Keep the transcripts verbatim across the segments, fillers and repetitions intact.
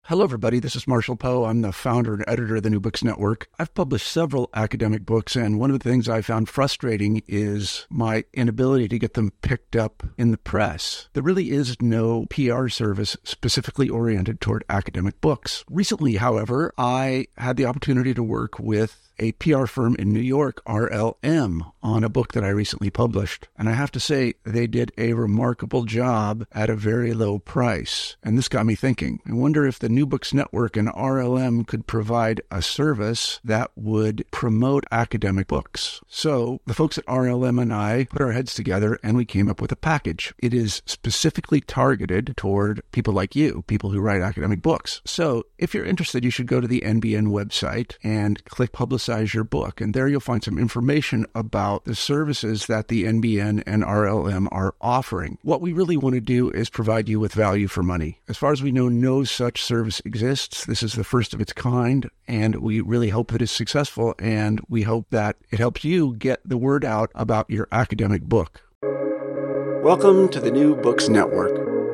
Hello, everybody. This is Marshall Poe. I'm the founder and editor of the New Books Network. I've published several academic books, and one of the things I found frustrating is my inability to get them picked up in the press. There really is no P R service specifically oriented toward academic books. Recently, however, I had the opportunity to work with a P R firm in New York, R L M, on a book that I recently published. And I have to say, they did a remarkable job at a very low price. And this got me thinking. I wonder if the New Books Network and R L M could provide a service that would promote academic books. So the folks at R L M and I put our heads together and we came up with a package. It is specifically targeted toward people like you, people who write academic books. So if you're interested, you should go to the N B N website and click Publicize your book. And there you'll find some information about the services that the N B N and R L M are offering. What we really want to do is provide you with value for money. As far as we know, no such service exists. This is the first of its kind, and we really hope that it's successful, and we hope that it helps you get the word out about your academic book. Welcome to the New Books Network.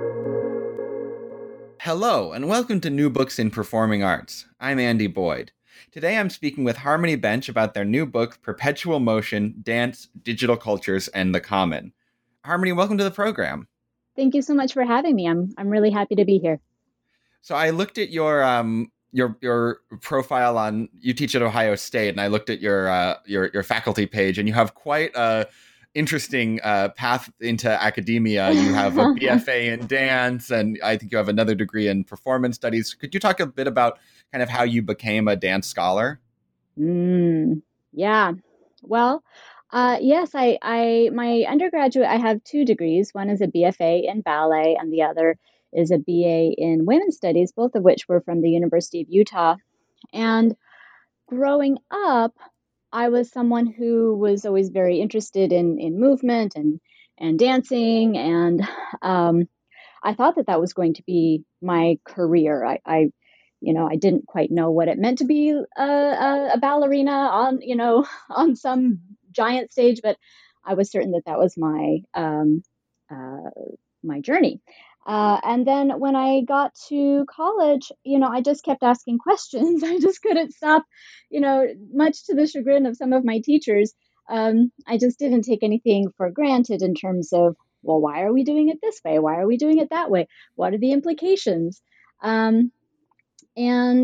Hello, and welcome to New Books in Performing Arts. I'm Andy Boyd. Today I'm speaking with Harmony Bench about their new book, Perpetual Motion, Dance, Digital Cultures, and the Common. Harmony, welcome to the program. Thank you so much for having me. I'm I'm really happy to be here. So I looked at your um your your profile on, you teach at Ohio State, and I looked at your uh, your your faculty page, and you have quite a interesting uh, path into academia. You have a B F A in dance, and I think you have another degree in performance studies. Could you talk a bit about kind of how you became a dance scholar? Mm, yeah. Well, uh, yes, I, I, my undergraduate, I have two degrees. One is a B F A in ballet, and the other is a B A in women's studies, both of which were from the University of Utah. And growing up, I was someone who was always very interested in, in movement and, and dancing. And um, I thought that that was going to be my career. I, I you know, I didn't quite know what it meant to be a, a, a ballerina on, you know, on some giant stage, but I was certain that that was my um, uh, my journey. Uh, and then when I got to college, you know, I just kept asking questions. I just couldn't stop, you know, much to the chagrin of some of my teachers. Um, I just didn't take anything for granted in terms of, well, why are we doing it this way? Why are we doing it that way? What are the implications? Um, And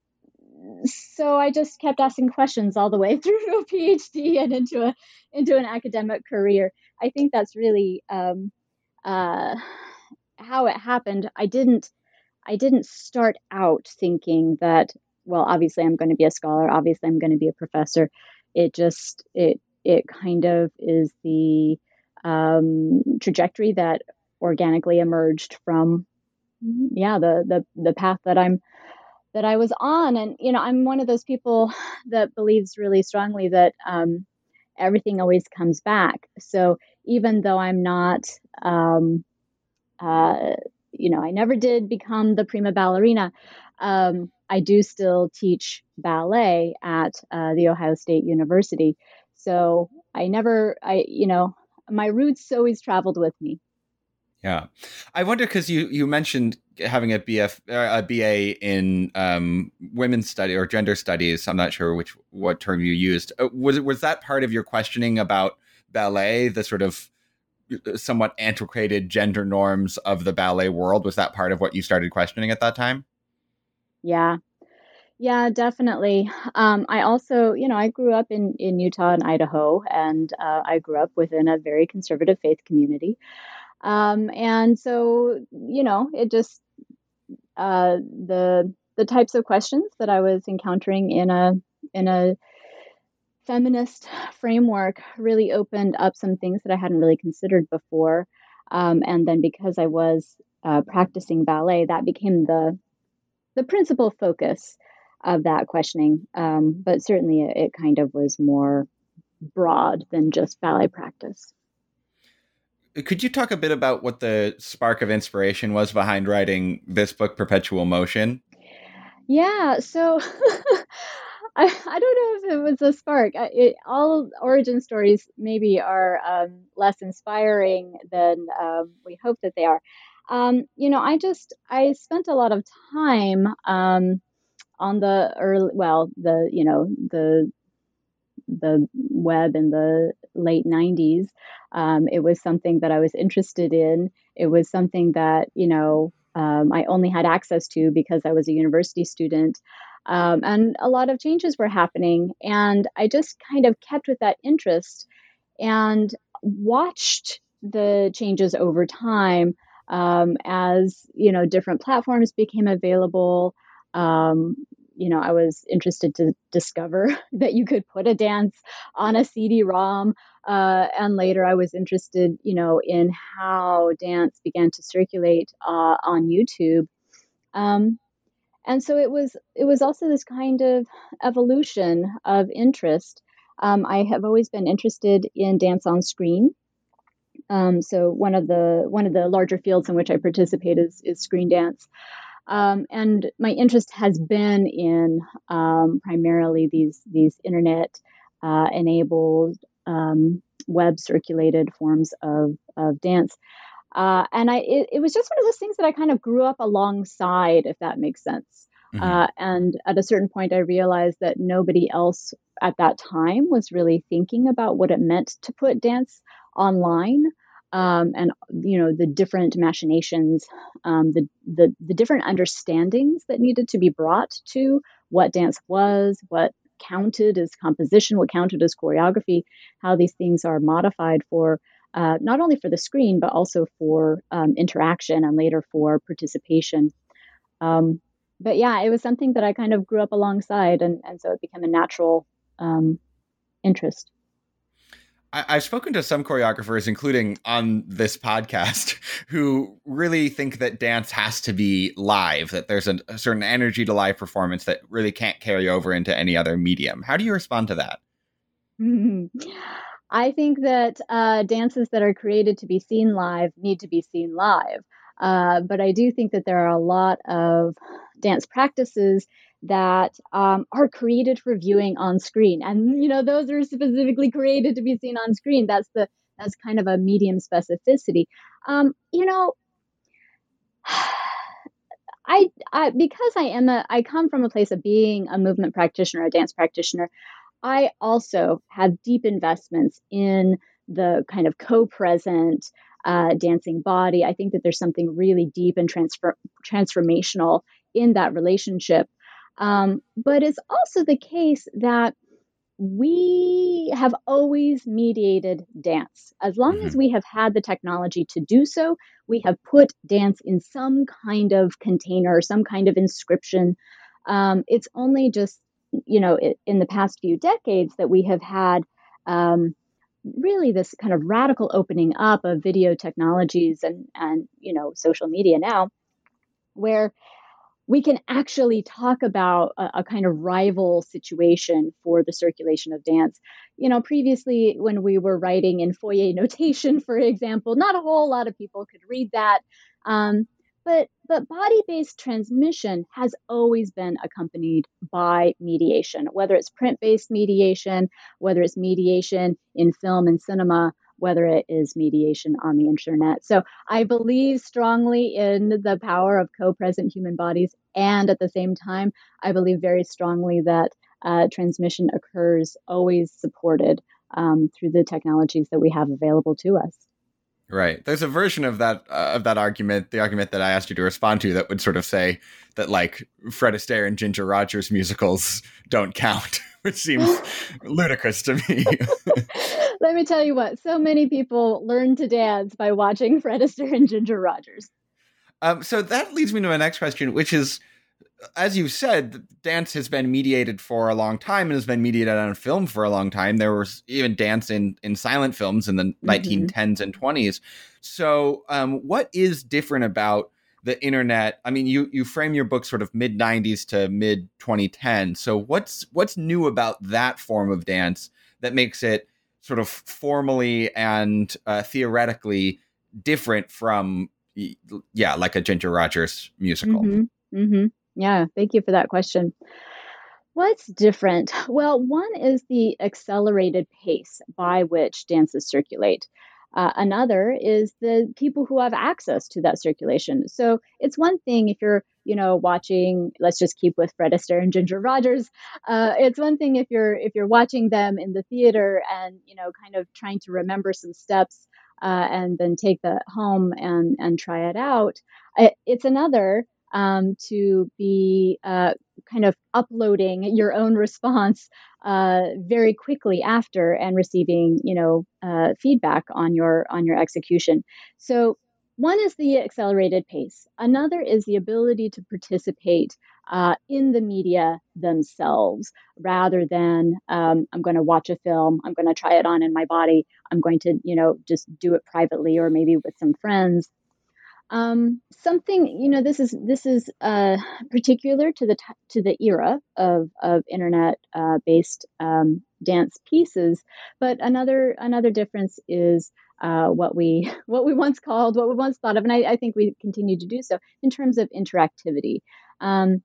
so I just kept asking questions all the way through to a PhD and into a into an academic career. I think that's really um, uh, how it happened. I didn't I didn't start out thinking that, well, obviously I'm going to be a scholar. Obviously I'm going to be a professor. It just it it kind of is the um, trajectory that organically emerged from yeah the the the path that I'm that I was on. And, you know, I'm one of those people that believes really strongly that um, everything always comes back. So even though I'm not, um, uh, you know, I never did become the prima ballerina, um, I do still teach ballet at uh, the Ohio State University. So I never, I, you know, my roots always traveled with me. Yeah, I wonder, because you you mentioned having a B F uh, a B A in um, women's study or gender studies. I'm not sure which what term you used. Uh, was was that part of your questioning about ballet, the sort of somewhat antiquated gender norms of the ballet world? Was that part of what you started questioning at that time? Yeah. Yeah, definitely. Um, I also, you know, I grew up in, in Utah and Idaho, and uh, I grew up within a very conservative faith community. Um, and so, you know, it just uh, the the types of questions that I was encountering in a in a feminist framework really opened up some things that I hadn't really considered before. Um, and then because I was uh, practicing ballet, that became the the principal focus of that questioning. Um, but certainly, it, it kind of was more broad than just ballet practice. Could you talk a bit about what the spark of inspiration was behind writing this book, Perpetual Motion? Yeah, so I, I don't know if it was a spark. I- It, all origin stories maybe are um, less inspiring than um, we hope that they are. um, you know, I just I spent a lot of time um, on the early, well, the you know the the web in the late nineties. Um, it was something that I was interested in. It was something that, you know, um, I only had access to because I was a university student. Um, and a lot of changes were happening. And I just kind of kept with that interest and watched the changes over time um, as, you know, different platforms became available. Um, you know, I was interested to discover that you could put a dance on a C D-ROM. Uh, and later I was interested, you know, in how dance began to circulate uh, on YouTube. Um, and so it was it was also this kind of evolution of interest. Um, I have always been interested in dance on screen. Um, so one of the one of the larger fields in which I participate is is screen dance. Um, and my interest has been in um, primarily these these internet uh, enabled um, web circulated forms of of dance. Uh, and I it, it was just one of those things that I kind of grew up alongside, if that makes sense. Mm-hmm. Uh, and at a certain point, I realized that nobody else at that time was really thinking about what it meant to put dance online, um, and you know the different machinations, um, the, the the different understandings that needed to be brought to what dance was, what counted as composition, what counted as choreography, how these things are modified for uh, not only for the screen, but also for um, interaction and later for participation. Um, but yeah, it was something that I kind of grew up alongside, and, and so it became a natural um, interest. I, I've spoken to some choreographers, including on this podcast, who really think that dance has to be live, that there's a, a certain energy to live performance that really can't carry over into any other medium. How do you respond to that? I think that uh, dances that are created to be seen live need to be seen live. Uh, but I do think that there are a lot of dance practices that um, are created for viewing on screen, and you know those are specifically created to be seen on screen. That's the that's kind of a medium specificity. Um, you know, I, I because I am a I come from a place of being a movement practitioner, a dance practitioner. I also have deep investments in the kind of co-present uh, dancing body. I think that there's something really deep and transfer- transformational in that relationship. Um, but it's also the case that we have always mediated dance. As long Mm-hmm. as we have had the technology to do so, we have put dance in some kind of container, some kind of inscription. Um, it's only just, you know, in the past few decades that we have had um, really this kind of radical opening up of video technologies and, and, you know, social media now, where we can actually talk about a, a kind of rival situation for the circulation of dance. You know, previously when we were writing in Fourier notation, for example, not a whole lot of people could read that. Um, but but body-based transmission has always been accompanied by mediation, whether it's print-based mediation, whether it's mediation in film and cinema, whether it is mediation on the internet. So I believe strongly in the power of co-present human bodies. And at the same time, I believe very strongly that uh, transmission occurs always supported um, through the technologies that we have available to us. Right. There's a version of that uh, of that argument, the argument that I asked you to respond to, that would sort of say that like Fred Astaire and Ginger Rogers musicals don't count, which seems ludicrous to me. Let me tell you what, so many people learn to dance by watching Fred Astaire and Ginger Rogers. Um, so that leads me to my next question, which is, as you said, dance has been mediated for a long time and has been mediated on film for a long time. There was even dance in, in silent films in the mm-hmm. nineteen tens and twenties. So um, what is different about the internet? I mean, you you frame your book sort of mid nineties to mid twenty ten. So what's what's new about that form of dance that makes it sort of formally and uh, theoretically different from, yeah, like a Ginger Rogers musical? Mm-hmm. Mm-hmm. Yeah, thank you for that question. What's different? Well, one is the accelerated pace by which dances circulate. Uh, another is the people who have access to that circulation. So it's one thing if you're, you know, watching, let's just keep with Fred Astaire and Ginger Rogers. Uh, it's one thing if you're if you're watching them in the theater and, you know, kind of trying to remember some steps uh, and then take that home and and try it out. It's another um, to be uh, kind of uploading your own response uh, very quickly after and receiving, you know, uh, feedback on your on your execution. So one is the accelerated pace. Another is the ability to participate uh, in the media themselves, rather than um, I'm going to watch a film, I'm going to try it on in my body, I'm going to, you know, just do it privately or maybe with some friends. Um, something, you know, this is this is uh, particular to the t- to the era of of internet uh, based um, dance pieces. But another another difference is uh, what we what we once called, what we once thought of, and I, I think we continue to do so in terms of interactivity. Um,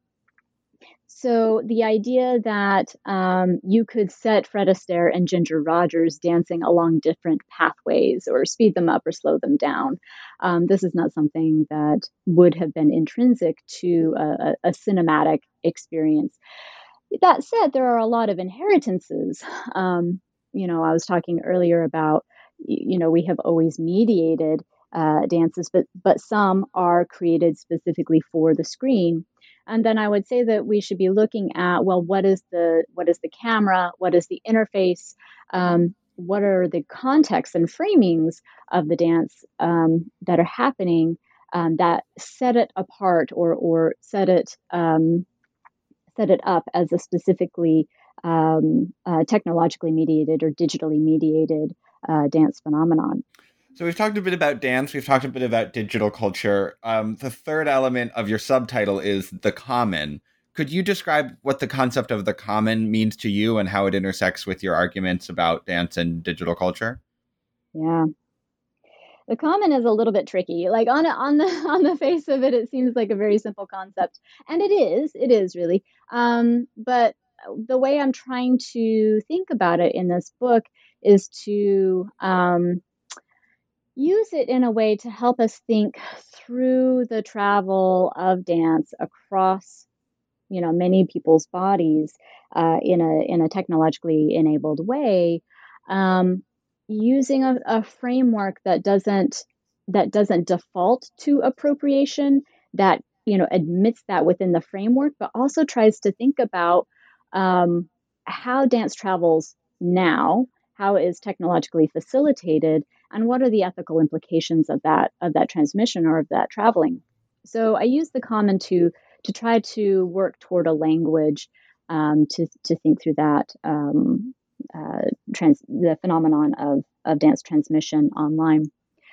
so the idea that um, you could set Fred Astaire and Ginger Rogers dancing along different pathways or speed them up or slow them down, um, this is not something that would have been intrinsic to a, a cinematic experience. That said, there are a lot of inheritances. Um, you know, I was talking earlier about, you know, we have always mediated uh, dances, but but some are created specifically for the screen. And then I would say that we should be looking at, well, what is the what is the camera? What is the interface? Um, what are the contexts and framings of the dance um, that are happening um, that set it apart or or set it um, set it up as a specifically um, uh, technologically mediated or digitally mediated uh, dance phenomenon. So we've talked a bit about dance. We've talked a bit about digital culture. Um, the third element of your subtitle is the common. Could you describe what the concept of the common means to you and how it intersects with your arguments about dance and digital culture? Yeah. The common is a little bit tricky. Like on on the on the face of it, it seems like a very simple concept, and it is. It is really. Um, but the way I'm trying to think about it in this book is to um, use it in a way to help us think through the travel of dance across, you know, many people's bodies uh, in a in a technologically enabled way, um, using a, a framework that doesn't that doesn't default to appropriation, that, you know, admits that within the framework, but also tries to think about um, how dance travels now, how it is technologically facilitated, and what are the ethical implications of that of that transmission or of that traveling. So I use the common to to try to work toward a language um, to to think through that um, uh, trans- the phenomenon of of dance transmission online.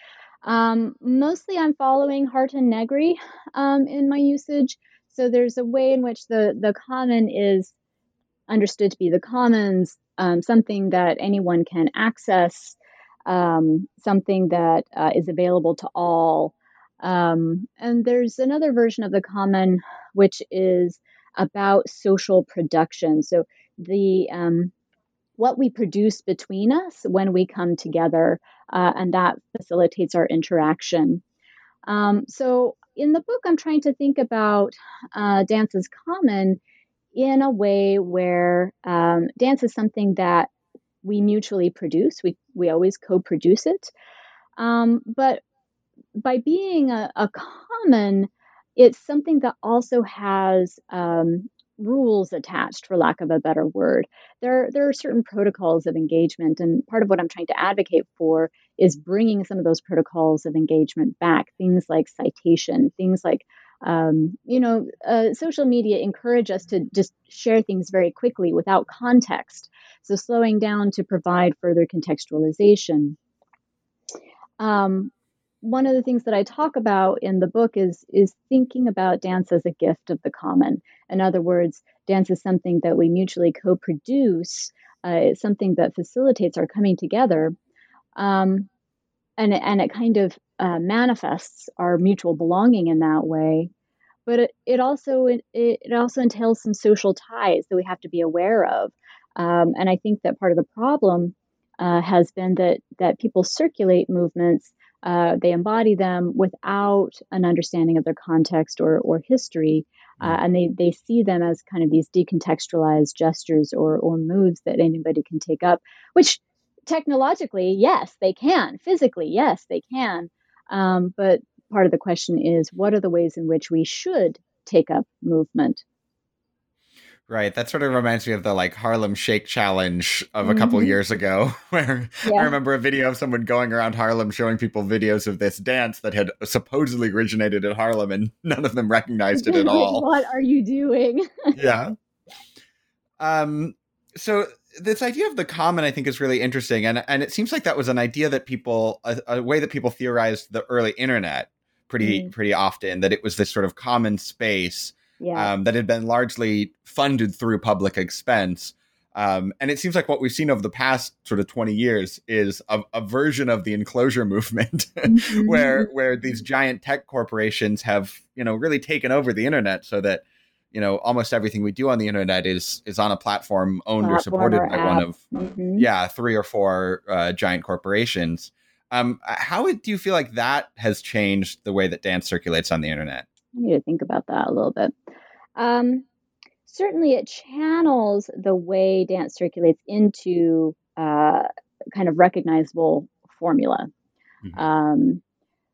Um, mostly, I'm following Hart and Negri um, in my usage. So there's a way in which the the common is understood to be the commons, um, something that anyone can access, um, something that uh, is available to all. Um, and there's another version of the common, which is about social production. So the um, what we produce between us when we come together, uh, and that facilitates our interaction. Um, so in the book, I'm trying to think about uh, dance as common in a way where um, dance is something that we mutually produce. We we always co-produce it, um, but by being a, a common, it's something that also has um, rules attached, for lack of a better word. There, there are certain protocols of engagement, and part of what I'm trying to advocate for is bringing some of those protocols of engagement back. Things like citation, things like um, you know, uh, social media encourage us to just share things very quickly without context. So slowing down to provide further contextualization. Um, one of the things that I talk about in the book is is thinking about dance as a gift of the common. In other words, dance is something that we mutually co-produce. Uh, it's something that facilitates our coming together, um, and and it kind of uh, manifests our mutual belonging in that way. But it, it also it, it also entails some social ties that we have to be aware of. Um, and I think that part of the problem uh, has been that that people circulate movements, uh, they embody them without an understanding of their context or or history, uh, and they they see them as kind of these decontextualized gestures or or moves that anybody can take up, which technologically, yes, they can. Physically, yes, they can. Um, but part of the question is, what are the ways in which we should take up movement? Right. That sort of reminds me of the like Harlem Shake Challenge of a couple Mm-hmm. years ago, where Yeah. I remember a video of someone going around Harlem showing people videos of this dance that had supposedly originated in Harlem, and none of them recognized it at Like, all. what are you doing? Yeah. Um, so this idea of the common, I think, is really interesting, and and it seems like that was an idea that people, a, a way that people theorized the early internet pretty Mm. pretty often, that it was this sort of common space Yeah. um, that had been largely funded through public expense. Um, and it seems like what we've seen over the past sort of twenty years is a, a version of the enclosure movement, Mhm. where where these giant tech corporations have, you know, really taken over the internet, so that, you know, almost everything we do on the internet is is on a platform owned or Platform supported or by one app. of Mhm. yeah three or four uh, giant corporations. Um, how do you feel like that has changed the way that dance circulates on the internet? I need to think about that a little bit. Um, certainly, it channels the way dance circulates into uh, kind of recognizable formula. Mhm. Um,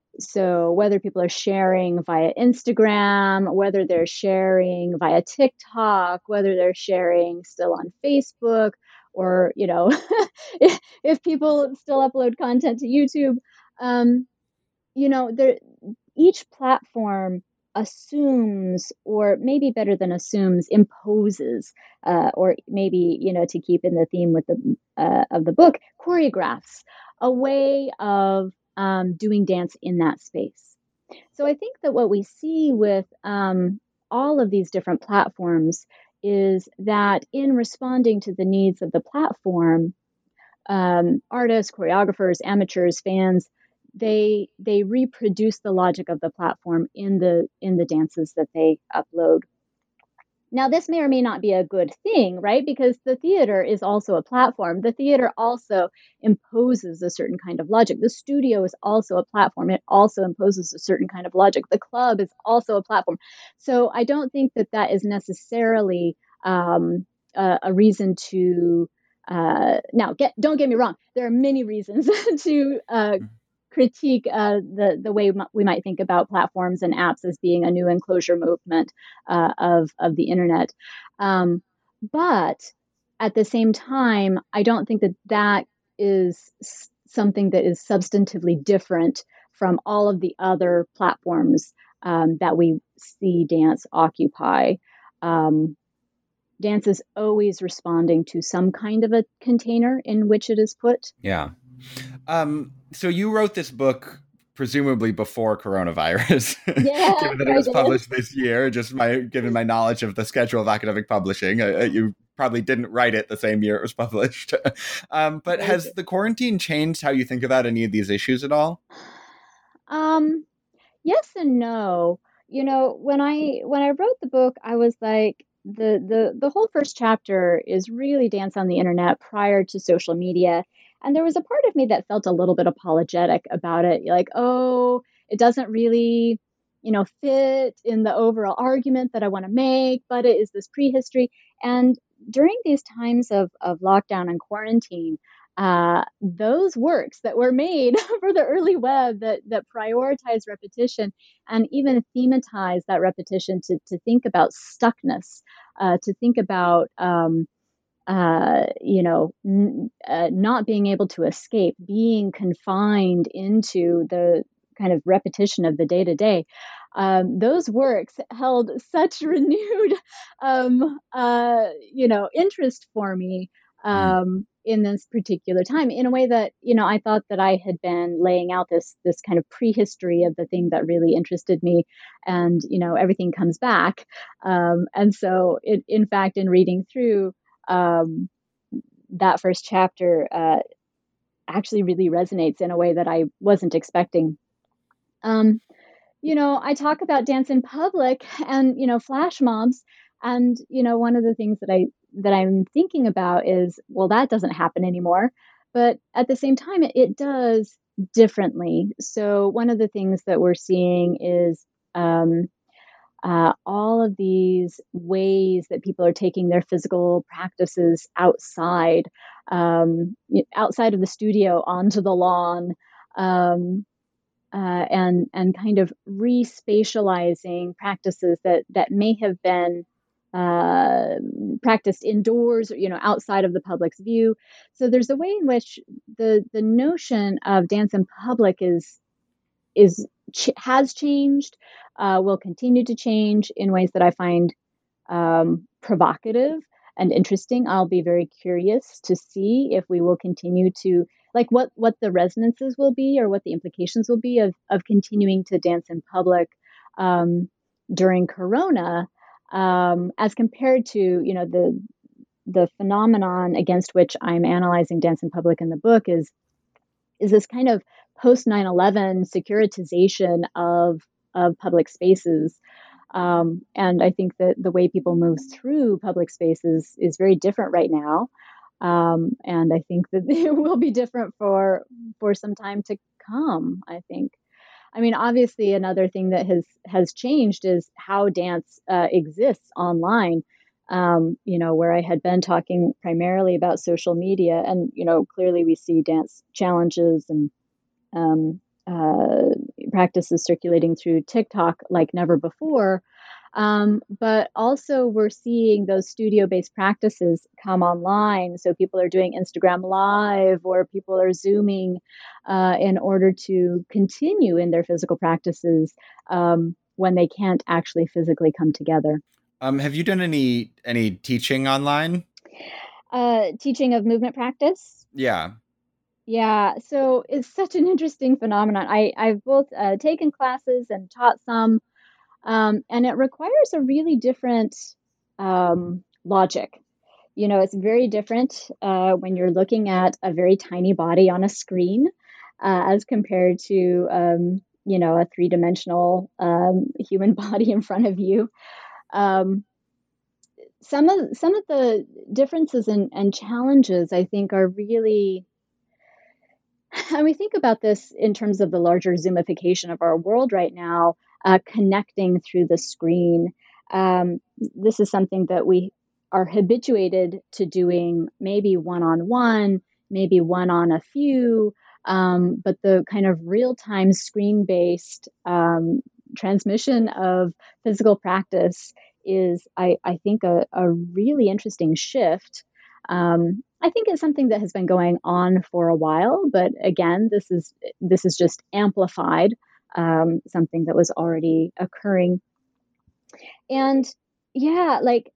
so whether people are sharing via Instagram, whether they're sharing via TikTok, whether they're sharing still on Facebook, or you know, if, if people still upload content to YouTube, um, you know, there each platform assumes, or maybe better than assumes, imposes, uh, or maybe, you know, to keep in the theme with the uh, of the book, choreographs a way of um, doing dance in that space. So I think that what we see with um, all of these different platforms is that in responding to the needs of the platform, um, artists, choreographers, amateurs, fans, they they reproduce the logic of the platform in the in the dances that they upload. Now, this may or may not be a good thing, right? Because the theater is also a platform. The theater also imposes a certain kind of logic. The studio is also a platform. It also imposes a certain kind of logic. The club is also a platform. So I don't think that that is necessarily um, a, a reason to. Uh, now, get, don't get me wrong. There are many reasons to uh, critique uh, the the way we might think about platforms and apps as being a new enclosure movement uh, of of the internet. Um, but at the same time, I don't think that that is s- something that is substantively different from all of the other platforms um, that we see dance occupy. Um, dance is always responding to some kind of a container in which it is put. Yeah. Um, so you wrote this book presumably before coronavirus, Yes, given that it I was did. published this year. Just my given my knowledge of the schedule of academic publishing, uh, you probably didn't write it the same year it was published. um, but Very has true. the quarantine changed how you think about any of these issues at all? Um, yes and no. You know, when I when I wrote the book, I was like the the the whole first chapter is really dance on the internet prior to social media. And there was a part of me that felt a little bit apologetic about it. Like, oh, it doesn't really, you know, fit in the overall argument that I want to make, but it is this prehistory. And during these times of of lockdown and quarantine, uh, those works that were made for the early web that that prioritize repetition and even thematize that repetition to to think about stuckness, uh, to think about um, uh, you know n- uh, not being able to escape, being confined into the kind of repetition of the day to day. Um, those works held such renewed, um, uh, you know, interest for me Mm. um, in this particular time, in a way that you know I thought that I had been laying out this this kind of prehistory of the thing that really interested me, and you know everything comes back, um, and so it, in fact, in reading through um, that first chapter, uh, actually really resonates in a way that I wasn't expecting. Um, you know, I talk about dance in public and, you know, flash mobs. And, you know, one of the things that I that I'm thinking about is, well, that doesn't happen anymore. but at the same time, it, it does differently. So one of the things that we're seeing is um, uh, all of these ways that people are taking their physical practices outside, um, outside of the studio onto the lawn, um, uh, and and kind of respatializing practices that that may have been uh, practiced indoors, you know, outside of the public's view. So there's a way in which the the notion of dance in public is is ch- has changed, uh, will continue to change in ways that I find um, provocative and interesting. I'll be very curious to see if we will continue to like what what the resonances will be or what the implications will be of of continuing to dance in public um, during Corona, um, as compared to you know the the phenomenon against which I'm analyzing dance in public in the book is is this kind of post nine eleven securitization of of public spaces. Um, and I think that the way people move through public spaces is very different right now. Um, and I think that it will be different for for some time to come, I think. I mean, obviously, another thing that has has changed is how dance uh, exists online. Um, you know, where I had been talking primarily about social media, and you know, clearly we see dance challenges and um, uh, practices circulating through TikTok like never before. Um, but also, we're seeing those studio based practices come online. So, people are doing Instagram Live or people are Zooming uh, in order to continue in their physical practices um, when they can't actually physically come together. Um, have you done any any teaching online? Uh, teaching of movement practice? Yeah. Yeah, so it's such an interesting phenomenon. I, I've both uh, taken classes and taught some. Um, and it requires a really different um, logic. You know, it's very different uh, when you're looking at a very tiny body on a screen uh, as compared to, um, you know, a three dimensional um, human body in front of you. Um, some of some of the differences and, and challenges, I think, are really. And we think about this in terms of the larger Zoomification of our world right now, uh, connecting through the screen. Um, this is something that we are habituated to doing maybe one on one, maybe one on a few, um, but the kind of real time screen based um, transmission of physical practice is, I, I think, a, a really interesting shift. Um, I think it's something that has been going on for a while, but again, this is this is just amplified um, something that was already occurring. And yeah, like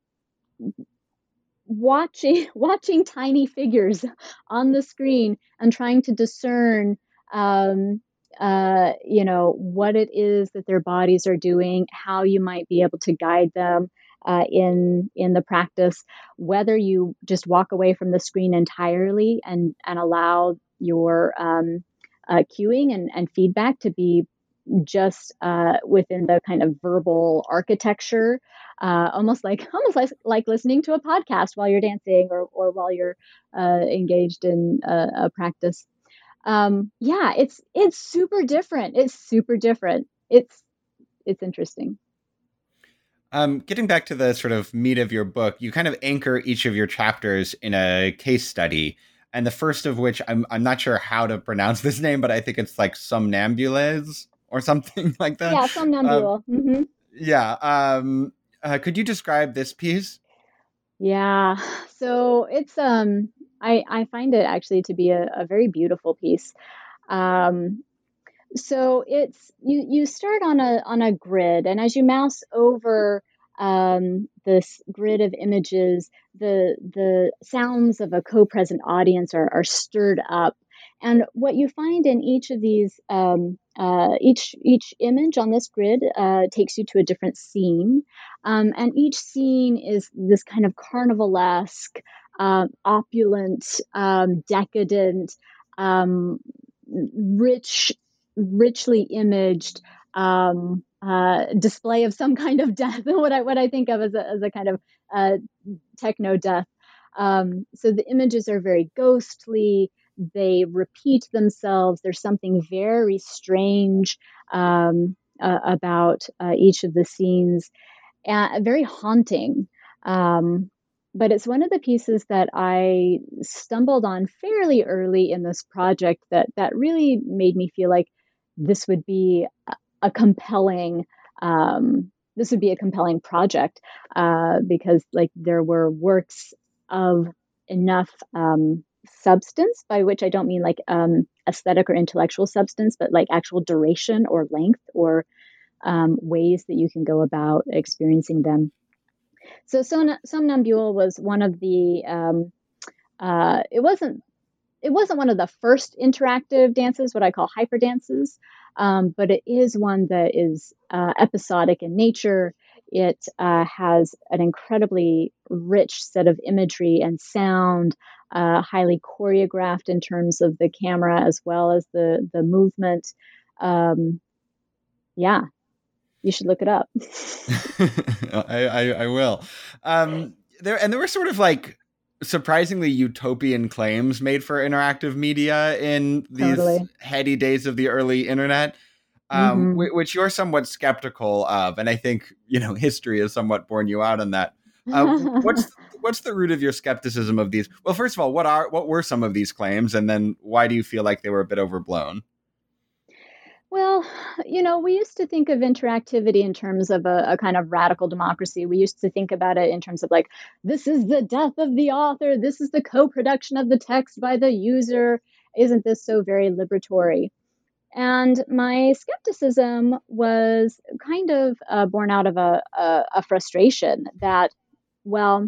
watching watching tiny figures on the screen and trying to discern, um, uh, you know, what it is that their bodies are doing, how you might be able to guide them uh, in in the practice, whether you just walk away from the screen entirely and and allow your um, uh, cueing and, and feedback to be just uh, within the kind of verbal architecture, uh, almost like almost like, like listening to a podcast while you're dancing or or while you're uh, engaged in a, a practice. Um, yeah, it's it's super different. It's super different. It's it's interesting. Um, getting back to the sort of meat of your book, you kind of anchor each of your chapters in a case study. And the first of which, I'm I'm not sure how to pronounce this name, but I think it's like Somnambules or something like that. Yeah, somnambule. Um, Mm-hmm. yeah. Um, uh, could you describe this piece? Yeah. So it's um I I find it actually to be a, a very beautiful piece. Um, so it's you you start on a on a grid, and as you mouse over um, this grid of images, the the sounds of a co-present audience are, are stirred up. And what you find in each of these um, uh, each each image on this grid uh, takes you to a different scene, um, and each scene is this kind of carnivalesque, uh, opulent, um, decadent, um, rich richly imaged um, uh, display of some kind of death, what I what I think of as a, as a kind of uh, techno death. Um, so the images are very ghostly. they repeat themselves. There's something very strange um, uh, about uh, each of the scenes, and very haunting. Um, but it's one of the pieces that I stumbled on fairly early in this project that that really made me feel like this would be a, a compelling um, this would be a compelling project uh, because like there were works of enough um, substance, by which I don't mean like um, aesthetic or intellectual substance, but like actual duration or length or um, ways that you can go about experiencing them. So Som- Somnambule was one of the. Um, uh, it wasn't. It wasn't one of the first interactive dances, what I call hyper dances, um, but it is one that is uh, episodic in nature. It uh, has an incredibly rich set of imagery and sound, uh, highly choreographed in terms of the camera as well as the the movement. Um, yeah, you should look it up. I, I, I will. Um, there and there were sort of like surprisingly utopian claims made for interactive media in these Totally. heady days of the early internet, um, Mm-hmm. w- which you're somewhat skeptical of, and I think you know history has somewhat borne you out on that. Uh, what's what's the root of your skepticism of these? Well, first of all, what are what were some of these claims, and then why do you feel like they were a bit overblown? Well, you know, we used to think of interactivity in terms of a, a kind of radical democracy. We used to think about it in terms of like, this is the death of the author, this is the co production of the text by the user. Isn't this so very liberatory? And my skepticism was kind of uh, born out of a, a, a frustration that, well,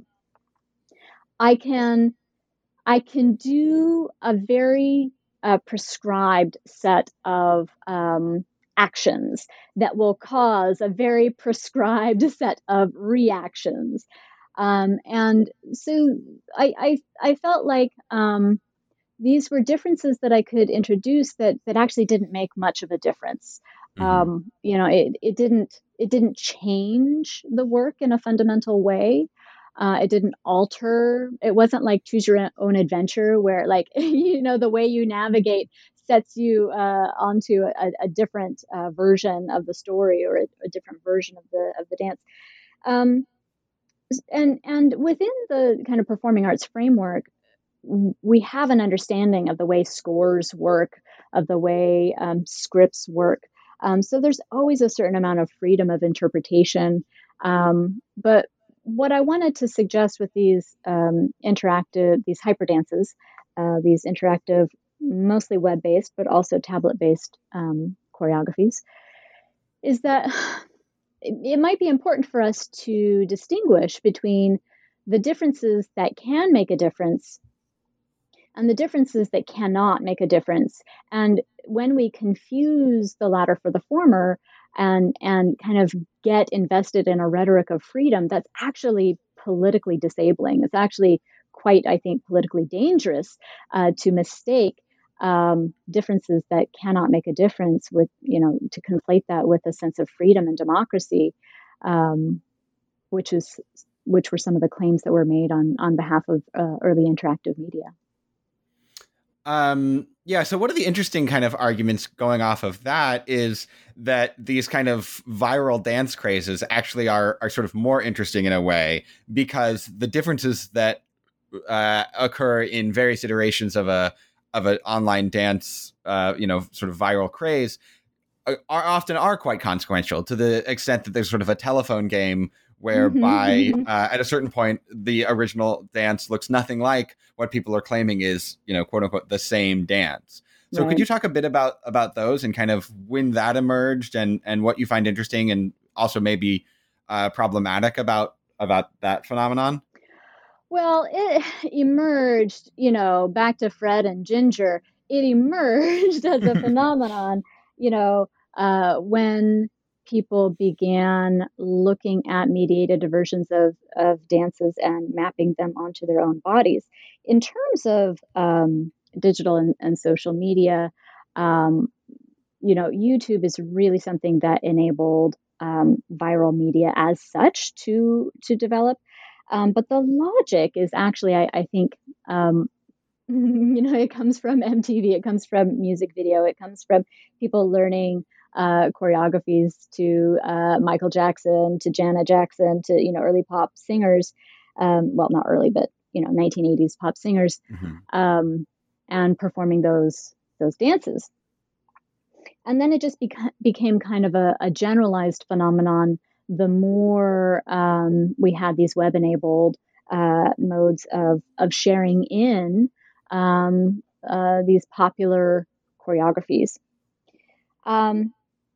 I can I can do a very uh, prescribed set of um, actions that will cause a very prescribed set of reactions. Um, and so I, I, I felt like um, these were differences that I could introduce that, that actually didn't make much of a difference. Mm-hmm. Um, you know, it, it didn't it didn't change the work in a fundamental way. Uh, it didn't alter. It wasn't like choose your own adventure, where like you know the way you navigate sets you uh, onto a, a different uh, version of the story or a, a different version of the of the dance. Um, and and within the kind of performing arts framework, we have an understanding of the way scores work, of the way um, scripts work. Um, so there's always a certain amount of freedom of interpretation. Um, but what I wanted to suggest with these um, interactive, these hyper dances, uh, these interactive, mostly web based, but also tablet based um, choreographies, is that it, it might be important for us to distinguish between the differences that can make a difference and the differences that cannot make a difference. And when we confuse the latter for the former and and kind of get invested in a rhetoric of freedom, that's actually politically disabling. It's actually quite, I think, politically dangerous uh, to mistake um, differences that cannot make a difference with, you know, to conflate that with a sense of freedom and democracy, um, which is which were some of the claims that were made on on behalf of uh, early interactive media. Um, yeah. So one of the interesting kind of arguments going off of that is that these kind of viral dance crazes actually are are sort of more interesting in a way because the differences that uh, occur in various iterations of a of an online dance, uh, you know, sort of viral craze are often are quite consequential to the extent that there's sort of a telephone game whereby Mm-hmm. uh, at a certain point the original dance looks nothing like what people are claiming is, you know, quote unquote the same dance. So Right. could you talk a bit about about those and kind of when that emerged and and what you find interesting and also maybe uh, problematic about about that phenomenon? Well, it emerged, you know, back to Fred and Ginger. It emerged as a phenomenon, you know, uh, when people began looking at mediated versions of, of dances and mapping them onto their own bodies. In terms of um, digital and, and social media, um, you know, YouTube is really something that enabled um, viral media as such to to develop. Um, but the logic is actually, I, I think, um, you know, it comes from M T V, it comes from music video, it comes from people learning uh, choreographies to uh, Michael Jackson, to Janet Jackson, to, you know, early pop singers. Um, well, not early, but, you know, nineteen eighties pop singers, Mhm. um, and performing those those dances. And then it just beca- became kind of a, a generalized phenomenon the more um, we had these web enabled uh, modes of, of sharing in um, uh, these popular choreographies. Um,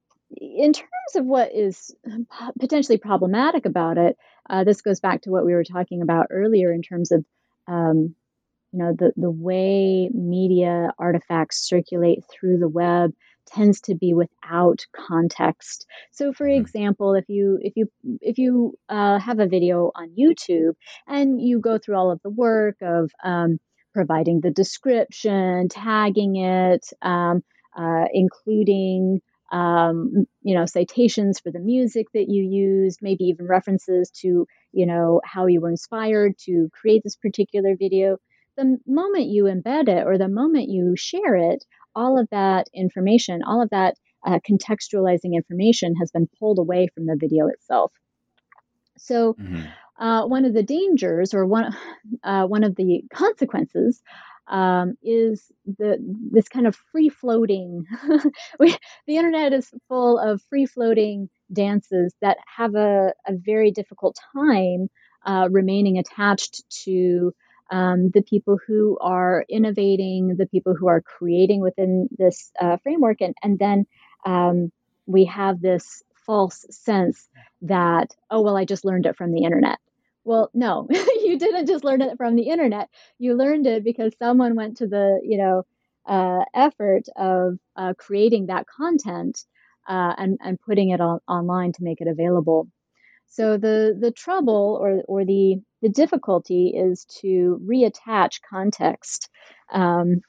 in terms of what is potentially problematic about it, uh, this goes back to what we were talking about earlier in terms of um, you know the the way media artifacts circulate through the web tends to be without context. So for Mhm. example, if you if you if you uh, have a video on YouTube and you go through all of the work of um, providing the description, tagging it, um, uh, including um, you know citations for the music that you used, maybe even references to you know how you were inspired to create this particular video, the moment you embed it or the moment you share it, all of that information, all of that uh, contextualizing information has been pulled away from the video itself. So, Mhm. uh, one of the dangers, or one uh, one of the consequences, um, is the this kind of free floating. we, the internet is full of free floating dances that have a, a very difficult time uh, remaining attached to um, the people who are innovating, the people who are creating within this uh, framework, and and then um, we have this false sense that, oh well, I just learned it from the internet. Well, no, you didn't just learn it from the internet. You learned it because someone went to the, you know, uh, effort of uh, creating that content uh, and and putting it on, online to make it available. So the the trouble or or the the difficulty is to reattach context um,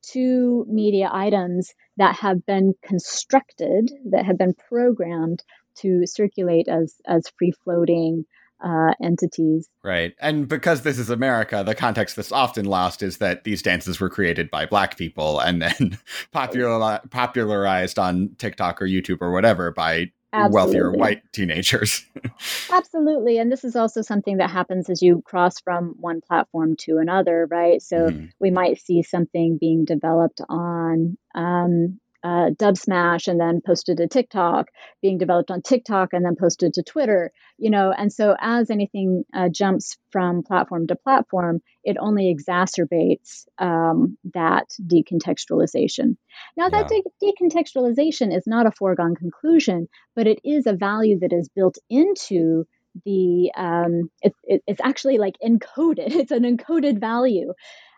to media items that have been constructed, that have been programmed to circulate as as free floating uh, entities. Right. And because this is America, the context that's often lost is that these dances were created by black people and then popular, popularized on TikTok or YouTube or whatever by wealthier Absolutely. white teenagers. Absolutely. And this is also something that happens as you cross from one platform to another, right? So Mhm. we might see something being developed on um, uh, Dub Smash and then posted to TikTok, being developed on TikTok and then posted to Twitter, you know. And so as anything uh, jumps from platform to platform, it only exacerbates um, that decontextualization. Now, that Yeah. de- decontextualization is not a foregone conclusion, but it is a value that is built into the um, it, it, it's actually like encoded. It's an encoded value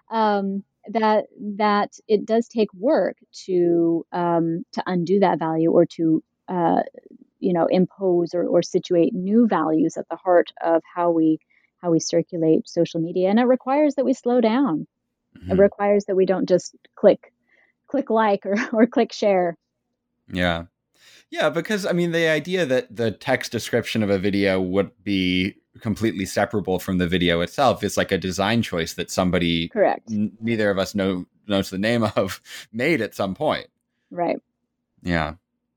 um, that that it does take work to um, to undo that value or to uh, you know impose or, or situate new values at the heart of how we how we circulate social media, and it requires that we slow down. It Mhm. requires that we don't just click click like or, or click share. Yeah. Yeah, because I mean, the idea that the text description of a video would be completely separable from the video itself is like a design choice that somebody, Correct. n- neither of us know knows the name of, made at some point. Right. Yeah.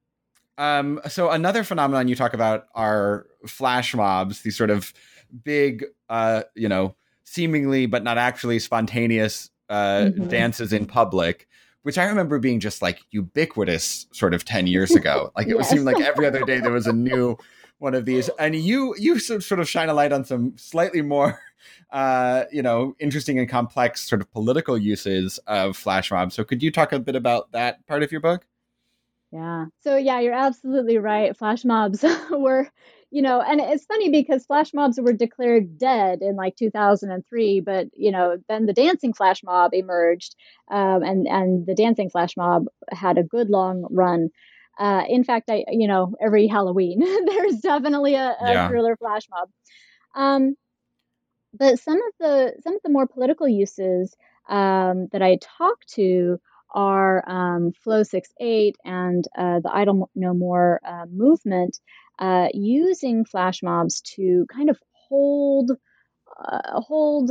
Um, so another phenomenon you talk about are flash mobs, these sort of big, uh, you know, seemingly but not actually spontaneous uh, Hmm. dances in public, which I remember being just like ubiquitous sort of ten years ago. Like it was Yes. seemed like every other day there was a new one of these. And you you sort of shine a light on some slightly more uh, you know, interesting and complex sort of political uses of flash mobs. So could you talk a bit about that part of your book? Yeah. So yeah, you're absolutely right. Flash mobs were, you know, and it's funny because flash mobs were declared dead in like two thousand three, but you know, then the dancing flash mob emerged, um, and and the dancing flash mob had a good long run. Uh, in fact, I, you know, every Halloween there's definitely a, a Yeah. thriller flash mob. Um, but some of the some of the more political uses um, that I talk to are um, Flow six eight and uh, the Idle No More uh, movement, uh, using flash mobs to kind of hold uh, hold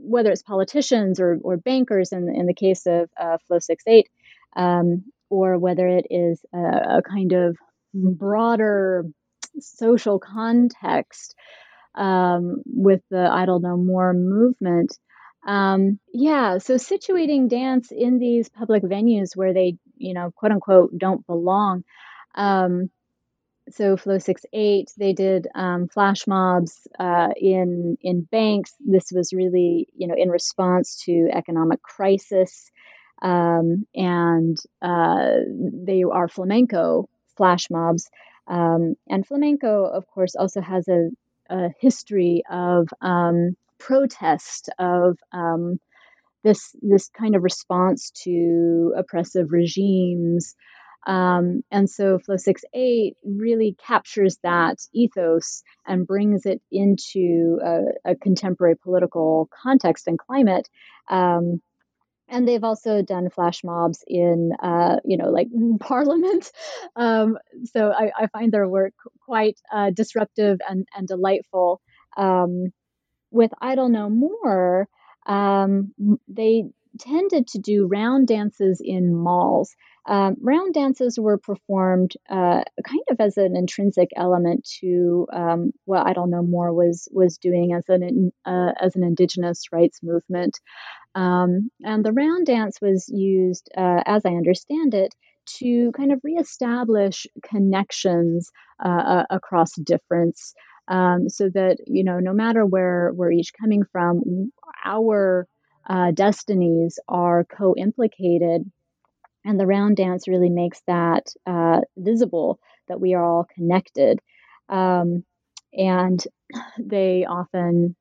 whether it's politicians or, or bankers in, in the case of uh, Flow sixty-eight, um, or whether it is a, a kind of broader social context um, with the Idle No More movement. Um, yeah, so situating dance in these public venues where they, you know, quote unquote, don't belong. Um, so Flow sixty-eight, they did um, flash mobs uh, in in banks. This was really, you know, in response to economic crisis, um, and uh, they are flamenco flash mobs. Um, and flamenco, of course, also has a, a history of um, protest of um, this this kind of response to oppressive regimes. Um, and so Flow sixty-eight really captures that ethos and brings it into a, a contemporary political context and climate. Um, and they've also done flash mobs in, uh, you know, like Parliament. Um, so I, I find their work quite uh, disruptive and, and delightful. Um, with Idle No More, um, they tended to do round dances in malls. Um, round dances were performed uh, kind of as an intrinsic element to um, what Idle No More was was doing as an uh, as an indigenous rights movement. Um, and the round dance was used, uh, as I understand it, to kind of reestablish connections uh, uh, across difference, um, so that, you know, no matter where we're each coming from, our uh, destinies are co-implicated. And the round dance really makes that uh, visible, that we are all connected. Um, and they often,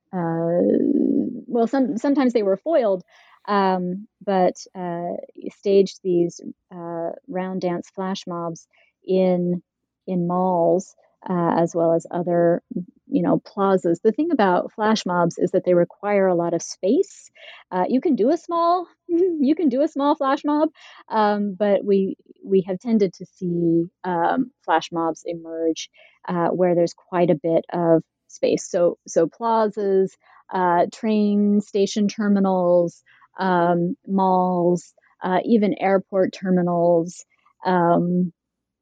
uh, well, some sometimes they were foiled, um, but uh, staged these uh, round dance flash mobs in in malls, uh, as well as other, you know, plazas. The thing about flash mobs is that they require a lot of space. Uh, you can do a small, you can do a small flash mob, um, but we we have tended to see um, flash mobs emerge uh, where there's quite a bit of space. So so plazas, uh, train station terminals, um, malls, uh, even airport terminals, um,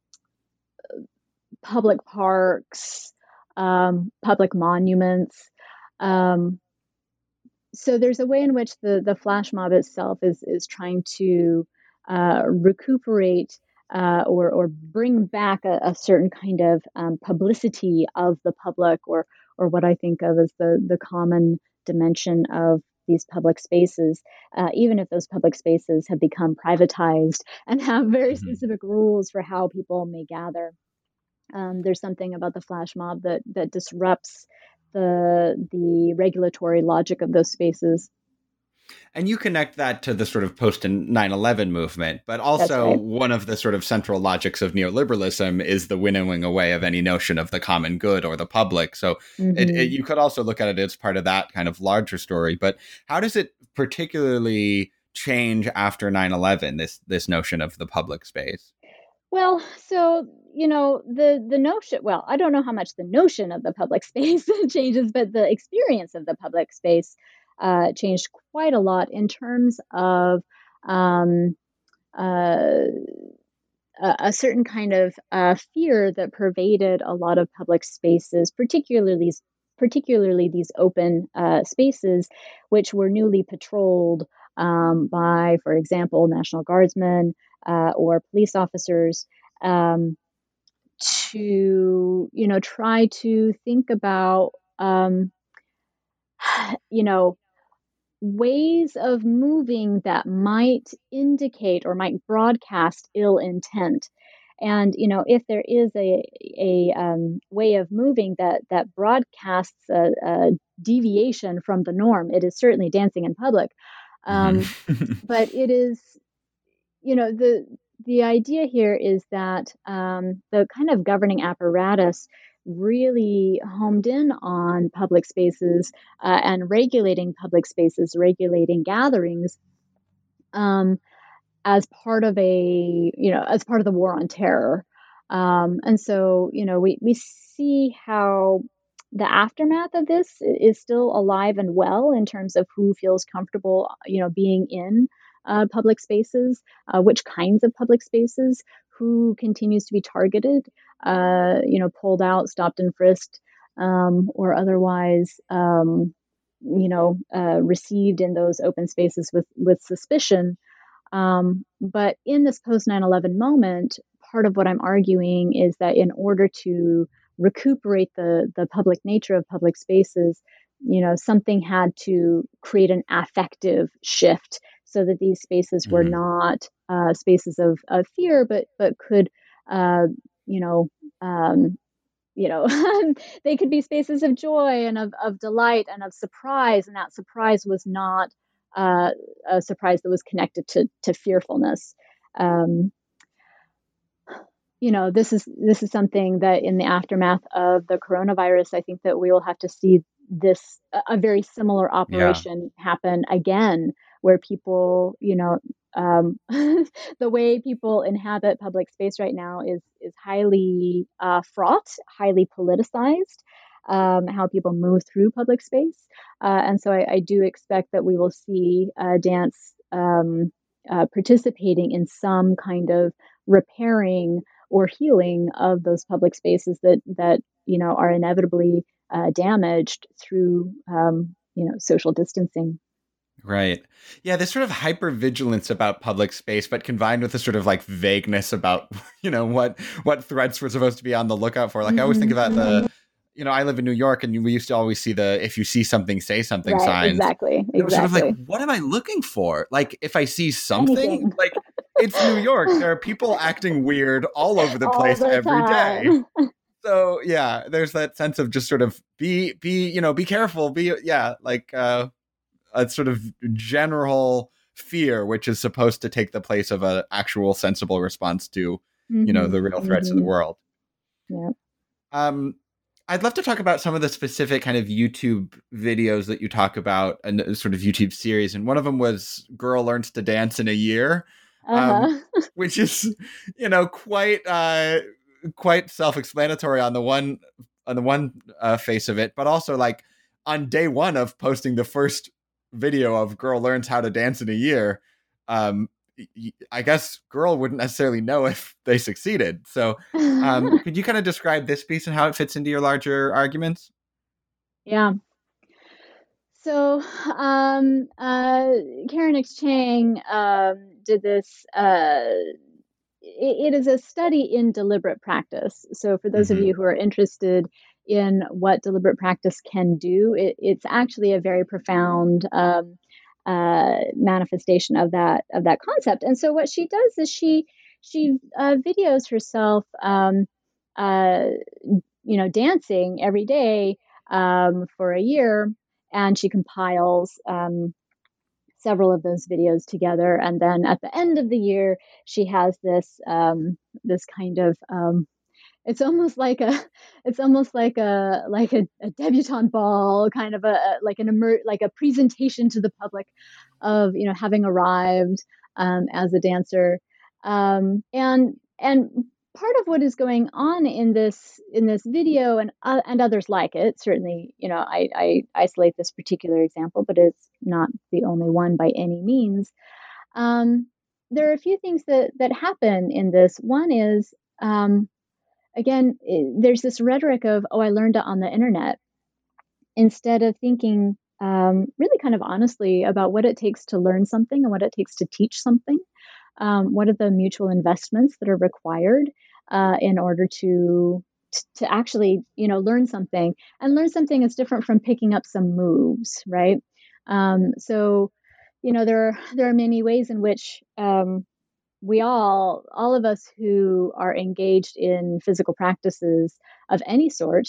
public parks, um, public monuments. Um, so there's a way in which the the flash mob itself is is trying to uh, recuperate uh, or or bring back a, a certain kind of um, publicity of the public, or or what I think of as the the common dimension of these public spaces, uh, even if those public spaces have become privatized and have very Mhm. specific rules for how people may gather. Um, there's something about the flash mob that that disrupts the the regulatory logic of those spaces. And you connect that to the sort of post nine eleven movement, but That's also right. one of the sort of central logics of neoliberalism is the winnowing away of any notion of the common good or the public. So it, Mm-hmm. it, you could also look at it as part of that kind of larger story. But how does it particularly change after nine eleven, this this notion of the public space? Well, so you know the the notion. Well, I don't know how much the notion of the public space changes, but the experience of the public space uh, changed quite a lot in terms of um, uh, a, a certain kind of uh, fear that pervaded a lot of public spaces, particularly particularly these open uh, spaces, which were newly patrolled um, by, for example, National Guardsmen uh, or police officers. Um, to you know try to think about um, you know ways of moving that might indicate or might broadcast ill intent. And you know, if there is a a um, way of moving that that broadcasts a, a deviation from the norm, it is certainly dancing in public. Um, Mm-hmm. but it is, you know, the the idea here is that um, the kind of governing apparatus really homed in on public spaces uh, and regulating public spaces, regulating gatherings um, as part of a, you know, as part of the war on terror. Um, and so, you know, we, we see how the aftermath of this is still alive and well in terms of who feels comfortable, you know, being in uh, public spaces, uh, which kinds of public spaces, who continues to be targeted, uh, you know, pulled out, stopped and frisked, um, or otherwise, um, you know, uh, received in those open spaces with with suspicion. Um, but in this post nine eleven moment, part of what I'm arguing is that in order to recuperate the the public nature of public spaces, you know, something had to create an affective shift so that these spaces were Mhm. not uh, spaces of, of fear, but but could, uh, you know, um, you know, they could be spaces of joy and of, of delight and of surprise. And that surprise was not uh, a surprise that was connected to, to fearfulness. Um, you know, this is this is something that in the aftermath of the coronavirus, I think that we will have to see this a very similar Yeah. operation happen again, where people, you know, um, the way people inhabit public space right now is is highly uh, fraught, highly politicized. Um, how people move through public space, uh, and so I, I do expect that we will see uh, dance um, uh, participating in some kind of repairing or healing of those public spaces that that you know are inevitably uh, damaged through um, you know social distancing. Right. Yeah, this sort of hypervigilance about public space, but combined with a sort of like vagueness about, you know, what what threats we're supposed to be on the lookout for. Like I always think Hmm. about Hmm. the, you know, I live in New York and we used to always see the if you see something, say something Right. signs. Exactly. It was sort of like, Exactly. what am I looking for? Like if I see something, Anything. like it's New York. There are people acting weird all over the All place the every day. time. So yeah, there's that sense of just sort of be be, you know, be careful, be yeah, like uh a sort of general fear, which is supposed to take the place of an actual sensible response to, you know, Hmm. the real threats of the Hmm. world. Yeah. Um, I'd love to talk about some of the specific kind of YouTube videos that you talk about and sort of YouTube series. And one of them was Girl Learns to Dance in a Year, Uh um, huh. which is, you know, quite uh, quite self-explanatory on the one on the one uh, face of it, but also like on day one of posting the first video of Girl Learns How to Dance in a Year, um, I guess Girl wouldn't necessarily know if they succeeded. So um, could you kind of describe this piece and how it fits into your larger arguments? Yeah. So, um, uh, Karen X. Chang um, did this. Uh, it, it is a study in deliberate practice. So, for those of Mm-hmm. you who are interested in what deliberate practice can do, it, it's actually a very profound um, uh, manifestation of that of that concept. And so, what she does is she she uh, videos herself, um, uh, you know, dancing every day um, for a year, and she compiles um, several of those videos together. And then at the end of the year, she has this um, this kind of um, it's almost like a it's almost like a like a, a debutante ball, kind of a, a like an emer- like a presentation to the public of you know having arrived um, as a dancer, um, and and part of what is going on in this in this video and uh, and others like it, certainly, you know, I, I isolate this particular example, but it's not the only one by any means. Um, there are a few things that that happen in this. One is um, again, i- there's this rhetoric of, oh, I learned it on the internet, instead of thinking um, really kind of honestly about what it takes to learn something and what it takes to teach something. Um, what are the mutual investments that are required uh, in order to to actually, you know, learn something, and learn something is different from picking up some moves, right? Um, so, you know, there are there are many ways in which um, we all, all of us who are engaged in physical practices of any sort,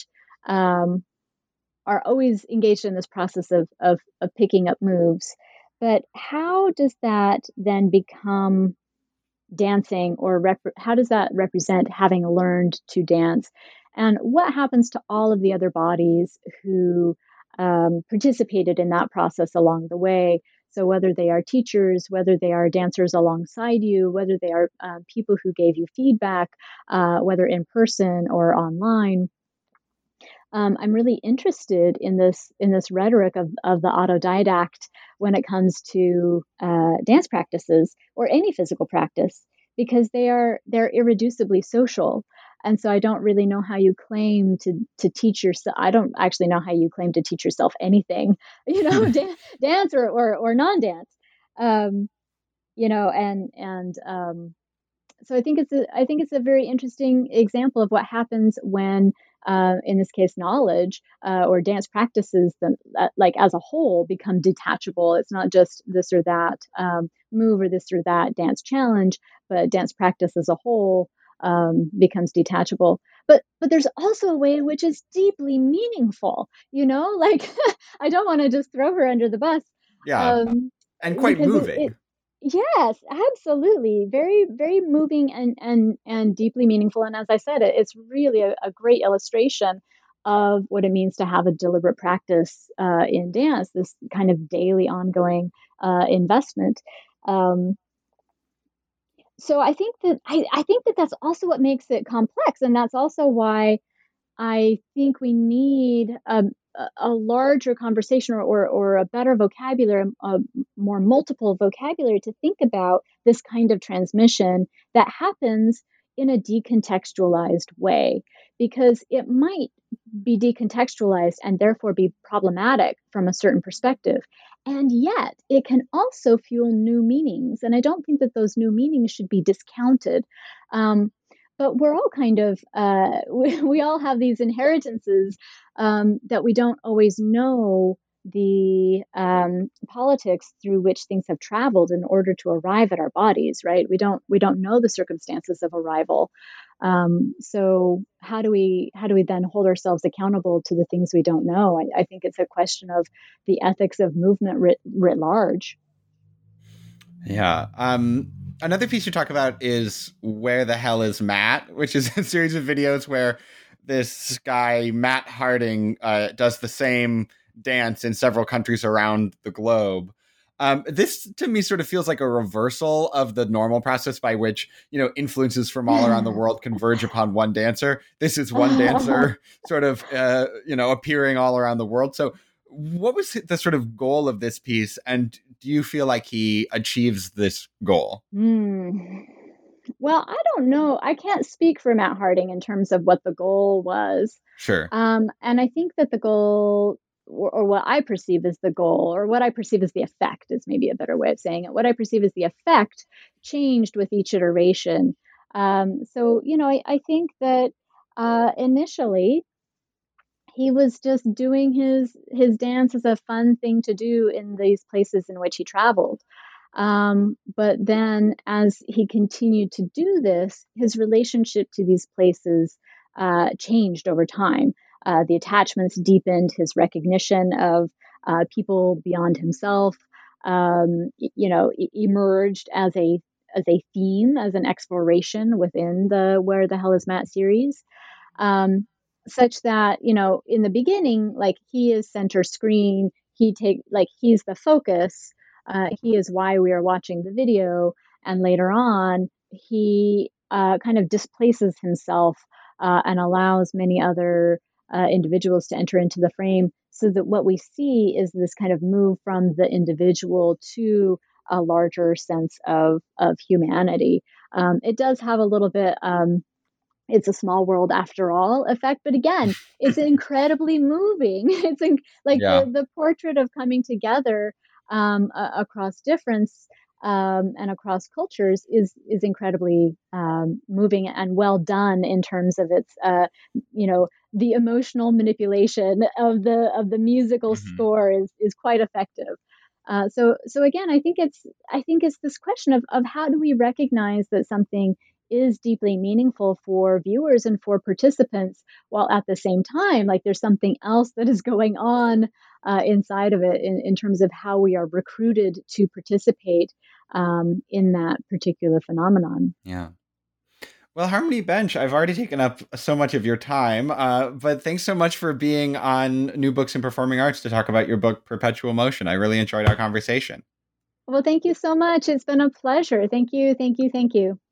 um, are always engaged in this process of, of, of picking up moves. But how does that then become dancing, or rep- how does that represent having learned to dance? And what happens to all of the other bodies who um, participated in that process along the way? So, whether they are teachers, whether they are dancers alongside you, whether they are um, people who gave you feedback, uh, whether in person or online, um, I'm really interested in this in this rhetoric of, of the autodidact when it comes to uh, dance practices or any physical practice, because they are they're irreducibly social. And so I don't really know how you claim to to teach yourself. I don't actually know how you claim to teach yourself anything, you know, dan- dance or or, or non-dance, um, you know, and and um, so I think it's a I think it's a very interesting example of what happens when, uh, in this case, knowledge uh, or dance practices, them, uh, like as a whole, become detachable. It's not just this or that um, move or this or that dance challenge, but dance practice as a whole um, becomes detachable. But but there's also a way in which it's deeply meaningful. You know, like I don't want to just throw her under the bus, Yeah. um, And quite because it, moving. it yes, absolutely. Very, very moving and and and deeply meaningful. And as I said, it, it's really a, a great illustration of what it means to have a deliberate practice uh, in dance, this kind of daily ongoing uh, investment. Um, so I think that I, I think that that's also what makes it complex, and that's also why I think we need a, a larger conversation, or, or, or a better vocabulary, a more multiple vocabulary to think about this kind of transmission that happens in a decontextualized way, because it might be decontextualized and therefore be problematic from a certain perspective. And yet it can also fuel new meanings. And I don't think that those new meanings should be discounted. Um, but we're all kind of, uh, we, we all have these inheritances um, that we don't always know the um, politics through which things have traveled in order to arrive at our bodies, right? We don't we don't know the circumstances of arrival. Um, so how do we how do we then hold ourselves accountable to the things we don't know? I, I think it's a question of the ethics of movement writ, writ large. Yeah. Um, another piece you talk about is Where the Hell is Matt, which is a series of videos where this guy, Matt Harding, uh, does the same dance in several countries around the globe. Um, this to me sort of feels like a reversal of the normal process by which, you know, influences from all around the world converge upon one dancer. This is one dancer sort of, uh, you know, appearing all around the world. So what was the sort of goal of this piece? And do you feel like he achieves this goal? Mm. Well, I don't know. I can't speak for Matt Harding in terms of what the goal was. Sure. Um, and I think that the goal, or, or what I perceive as the goal, or what I perceive as the effect, is maybe a better way of saying it. What I perceive as the effect changed with each iteration. Um, so, you know, I, I think that uh, initially he was just doing his his dance as a fun thing to do in these places in which he traveled. Um, but then, as he continued to do this, his relationship to these places uh, changed over time. Uh, the attachments deepened, his recognition of uh, people beyond himself, um, you know, e- emerged as a as a theme, as an exploration within the Where the Hell is Matt series. Um, Such that, you know, in the beginning, like, he is center screen, he take like he's the focus, uh, he is why we are watching the video. And later on, he uh, kind of displaces himself uh, and allows many other uh, individuals to enter into the frame, so that what we see is this kind of move from the individual to a larger sense of of humanity. Um, it does have a little bit. Um, it's a small world after all effect, but again, it's incredibly moving. It's in, like Yeah. the the portrait of coming together um, uh, across difference um, and across cultures is is incredibly um, moving and well done in terms of its uh, you know, the emotional manipulation of the of the musical Mm-hmm. score is is quite effective. Uh, so so again, I think it's I think it's this question of of how do we recognize that something is deeply meaningful for viewers and for participants, while at the same time, like, there's something else that is going on uh, inside of it in, in terms of how we are recruited to participate um, in that particular phenomenon. Yeah. Well, Harmony Bench, I've already taken up so much of your time, uh, but thanks so much for being on New Books in Performing Arts to talk about your book, Perpetual Motion. I really enjoyed our conversation. Well, thank you so much. It's been a pleasure. Thank you, thank you, thank you.